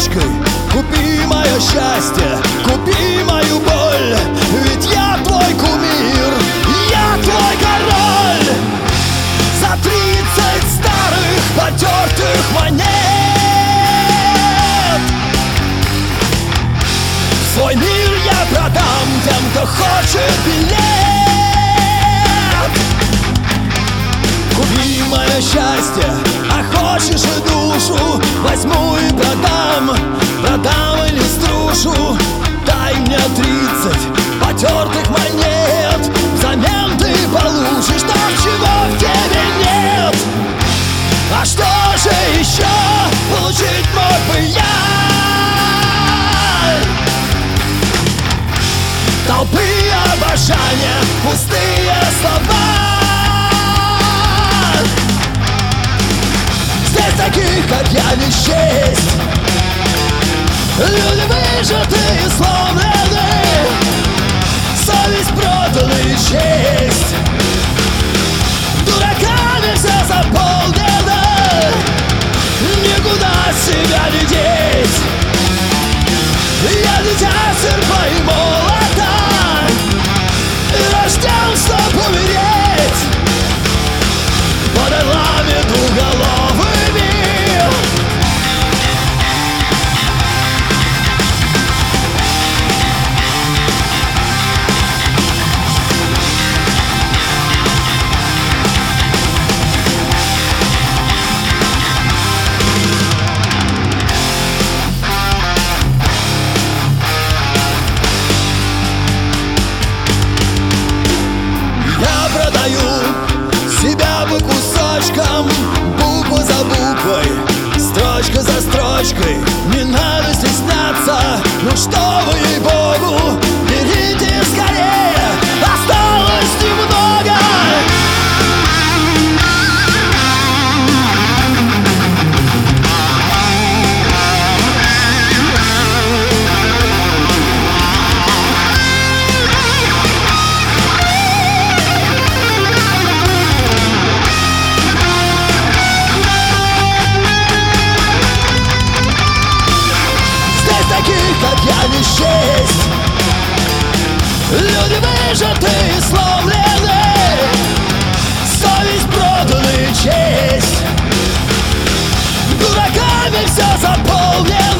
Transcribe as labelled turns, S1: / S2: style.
S1: строчкой. Купи мое счастье, купи мою боль, ведь я твой кумир, я твой король. За 30 старых потертых монет свой мир я продам тем, кто хочет билет. Купи мое счастье, а хочешь и душу, возьму и продам, продам или струшу. Дай мне 30 потертых монет, взамен ты получишь то, чего в тебе нет. А что же еще получить мог бы я? Толпы обожания, пустые слова. Здесь таких, как я, не счесть. Люди выжатые, сломлены, совесть продана и честь. Дураками все заполнено, никуда себя не деть. Я дитя серпа и молота, рожден, чтоб умереть под орлами двуголовыми. Себя по кусочкам, буква за буквой, строчка за строчкой. Не надо стесняться, ну что вы, ей-богу, берите скорее, осталось немного. Как я, не счесть. Люди выжатые, сломлены, совесть продана и честь. Дураками все заполнено.